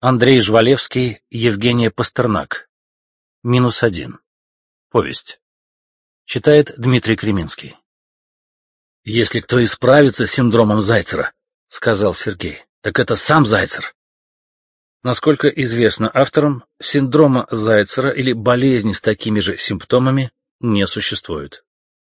Андрей Жвалевский, Евгения Пастернак. -1. Повесть. Читает Дмитрий Креминский. «Если кто и справится с синдромом Зайцера, — сказал Сергей, — так это сам Зайцер». Насколько известно авторам, синдрома Зайцера или болезни с такими же симптомами не существует.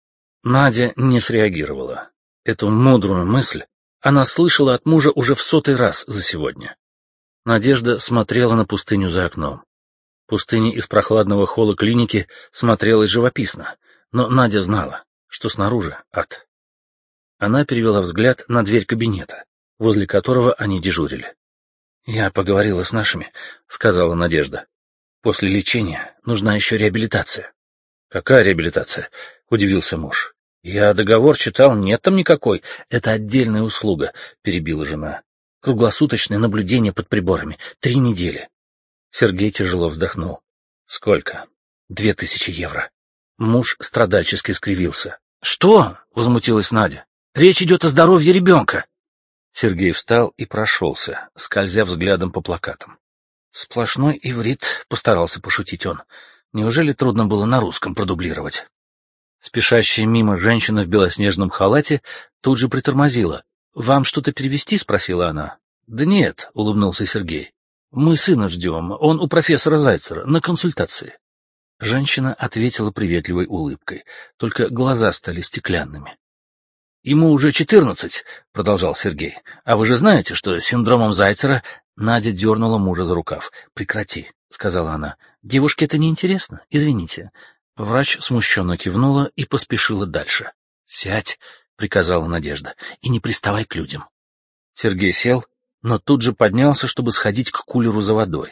Надя не среагировала. Эту мудрую мысль она слышала от мужа уже в 100-й раз за сегодня. Надежда смотрела на пустыню за окном. Пустыня из прохладного холла клиники смотрелась живописно, но Надя знала, что снаружи ад. Она перевела взгляд на дверь кабинета, возле которого они дежурили. «Я поговорила с нашими», — сказала Надежда. «После лечения нужна еще реабилитация». «Какая реабилитация?» — удивился муж. «Я договор читал, нет там никакой». «Это отдельная услуга», — перебила жена. «Круглосуточное наблюдение под приборами. 3 недели». Сергей тяжело вздохнул. «Сколько?» 2000 евро. Муж страдальчески скривился. «Что?» — возмутилась Надя. «Речь идет о здоровье ребенка». Сергей встал и прошелся, скользя взглядом по плакатам. «Сплошной иврит», — постарался пошутить он. «Неужели трудно было на русском продублировать?» Спешащая мимо женщина в белоснежном халате тут же притормозила. «Вам что-то перевести?» — спросила она. «Да нет», — улыбнулся Сергей. «Мы сына ждем, он у профессора Зайцера, на консультации». Женщина ответила приветливой улыбкой, только глаза стали стеклянными. «Ему уже 14, — продолжал Сергей. — А вы же знаете, что с синдромом Зайцера...» Надя дернула мужа за рукав. «Прекрати, — сказала она. — Девушке это неинтересно, извините». Врач смущенно кивнула и поспешила дальше. «Сядь, — приказала Надежда, — и не приставай к людям». Сергей сел, но тут же поднялся, чтобы сходить к кулеру за водой.